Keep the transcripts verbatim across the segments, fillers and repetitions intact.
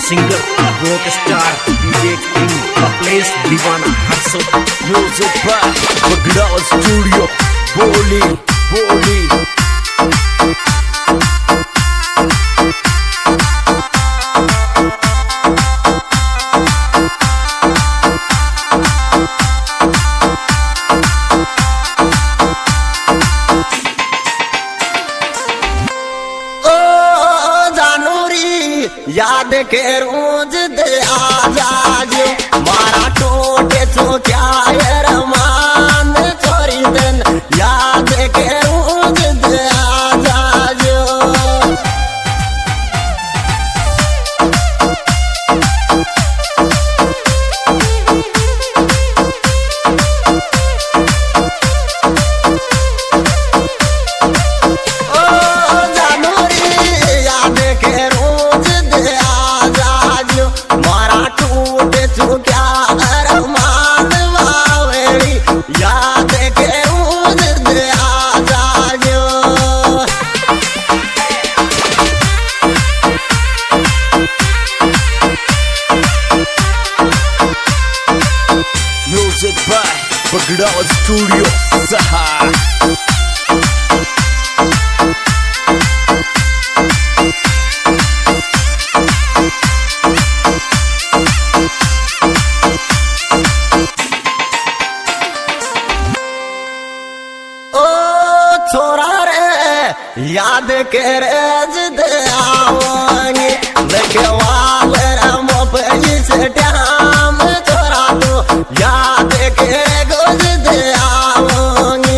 Singer rock star DJ king कपलेश दीवाना Harshad music by Bagda studio बोली बोली। याद के रोज दे आजाज मारा टोटे तो क्या रमान छोरी दिन याद के रोज दे आजाज। म्यूजिक बाय बगड़ा स्टूडियो सहा। छोरा रे याद के रेज दे आओगे देखे वाले रामो पे से टाम छोरा तो याद के गोज दे आओगे।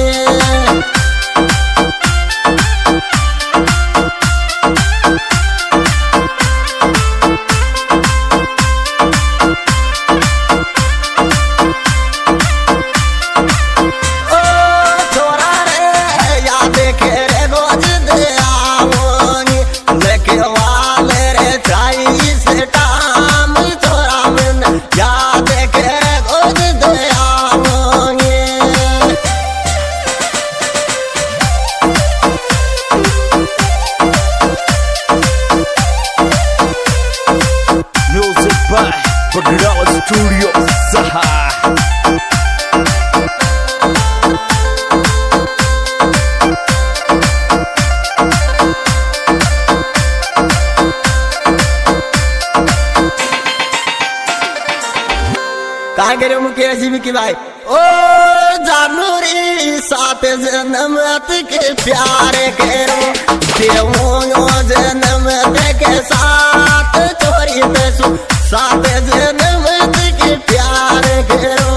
बगड़ा स्टूडियो सहा। का करे मुकेश जी की भाई ओ जानूरी सात जन्म के प्यारे करो देवो जन्म के साथ चोरी पैसो सात जन्म के प्यार करो।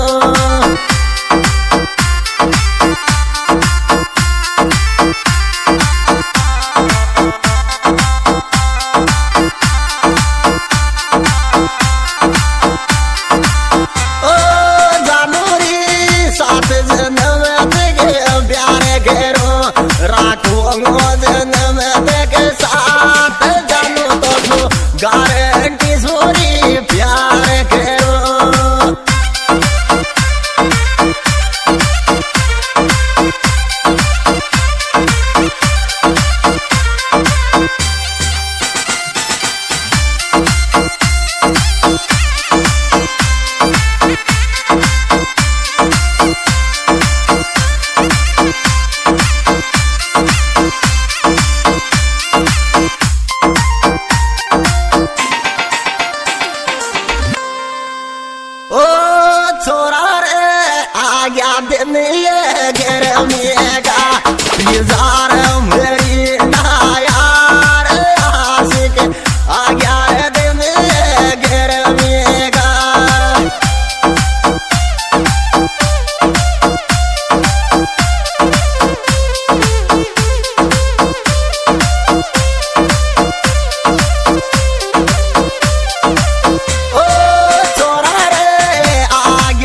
ओ जानूरी सात जन्म के प्यार करो राखो जन्म के साथ जानू तो गारंटी सोरी प्यार करो। ओ छोरा रे आ गया दिन ये घर में का पिजार मेरी ना यार आशिक आ गया दिन ये घर में का।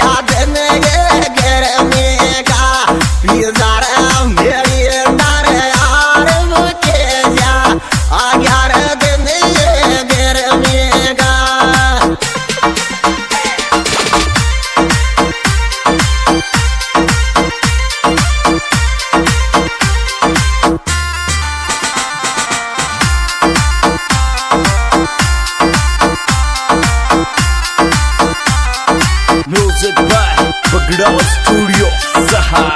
मेरी बगड़ाव स्टूडियो सहा।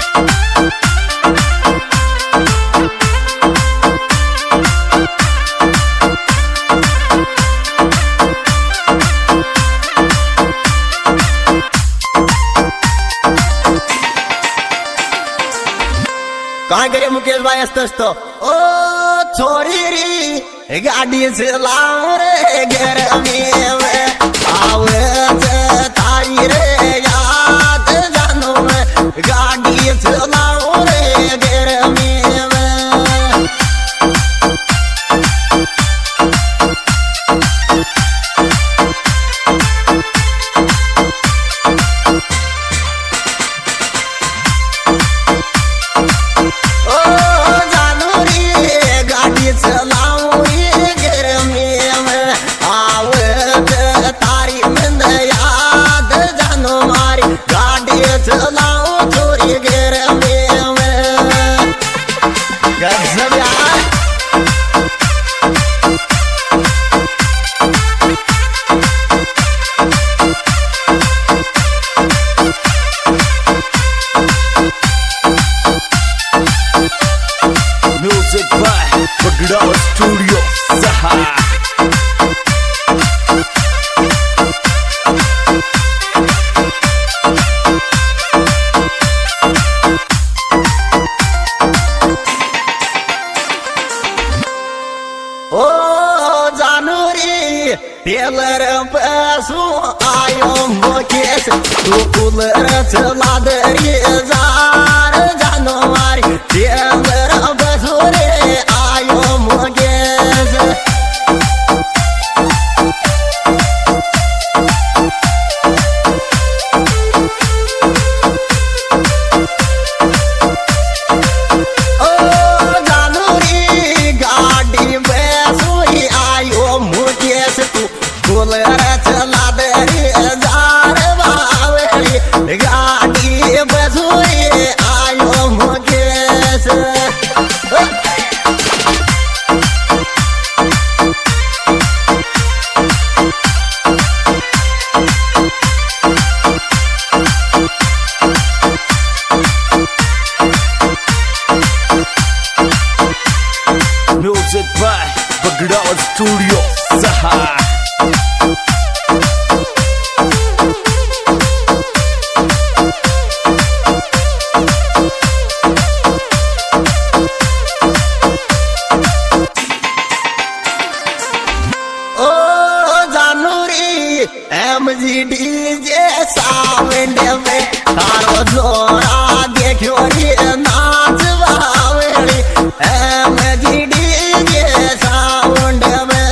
काय करे मुकेश भाई असतस तो ओ छोरी री गाड़ी से लाओ रे घर में आवे ताई रे याद जानो में गाड़ी से लाओ रे घर में म्यूजिक बाय बगड़ाव स्टूडियो सहा। ओ जानूरी टेलर पैसू आयो मुकेश तू कूलर चला दरी जार जानो मारी टेलर पैसू रे आयो मुकेश चला दे जार बावली गाड़ी बसुए आयो Mukesh music by Bagdav studio सहा। एम जी डीजे साउंड में तारो जोरा देखो रे नाच बावली एम जी डीजे साउंड में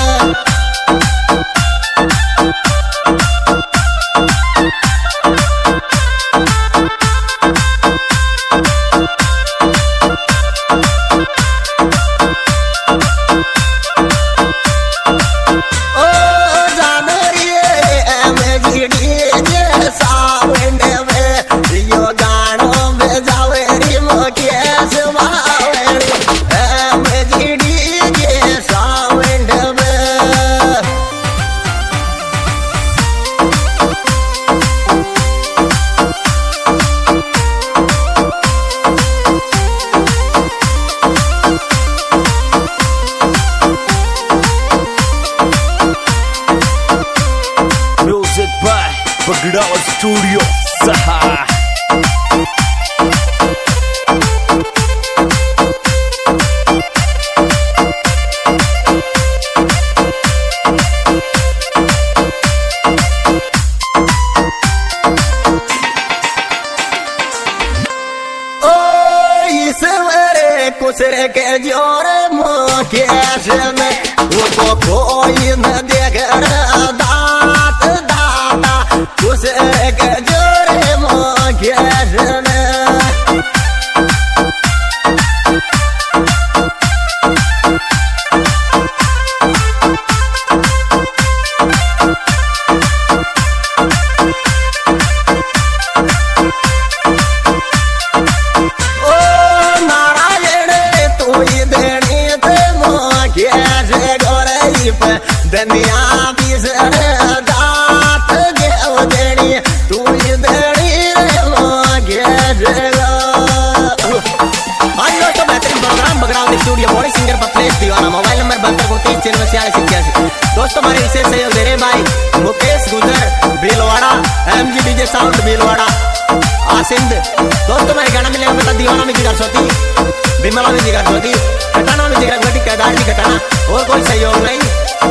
बगड़ाव स्टूडियो सहा। कुसरे के जोर मुकेश में वो कोई न देकर दात दाता कुसरे के जोर मुकेश में दुनिया भी दात देव देनी तू देनी दोस्तों हमारे विशेष सहयोग दे रहे भाई Mukesh Gujar Bhilwara, M G DJ sound Bhilwara Asind. दोस्तों मेरे गाना मिलेगा बता दीवाना में जिगर सोती, बिमला में जिगर सोती, घटाना में जिगर घटी, केदार जी घटाना, और कोई सहयोग नहीं।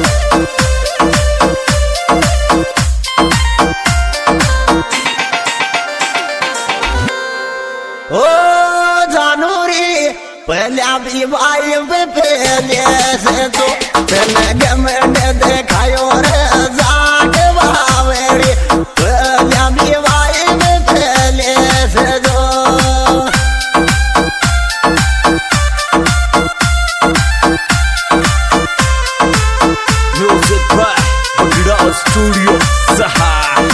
ओ जानूरी पहले भी भाई पे पहले से तो पहले गमंड देखायो रे जाग बावेड़ी, पहले भी भाई पे पहले से तो म्यूजिक बाय बगड़ा स्टूडियो सहा।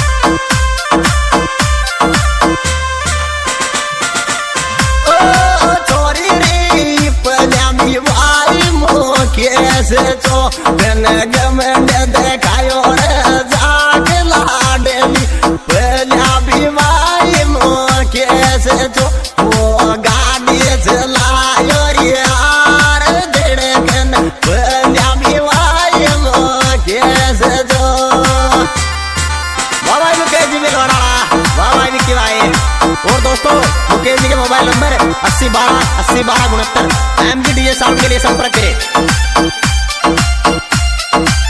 कैसे तो मैंने गमंड देखायो रे जाग लाडली, पहले भी भाई मो कैसे तो वो गाड़ी चलायो रे यार धड़कन, पहले भी भाई मो कैसे तो बाबा मुकेश जी भीलवाड़ा, बाबा विक्की भाई। और दोस्तों मुकेश जी के मोबाइल नंबर अस्सी बारह अस्सी बारह उनहत्तर, एम जी डीजे साउंड के लिए संपर्क करें।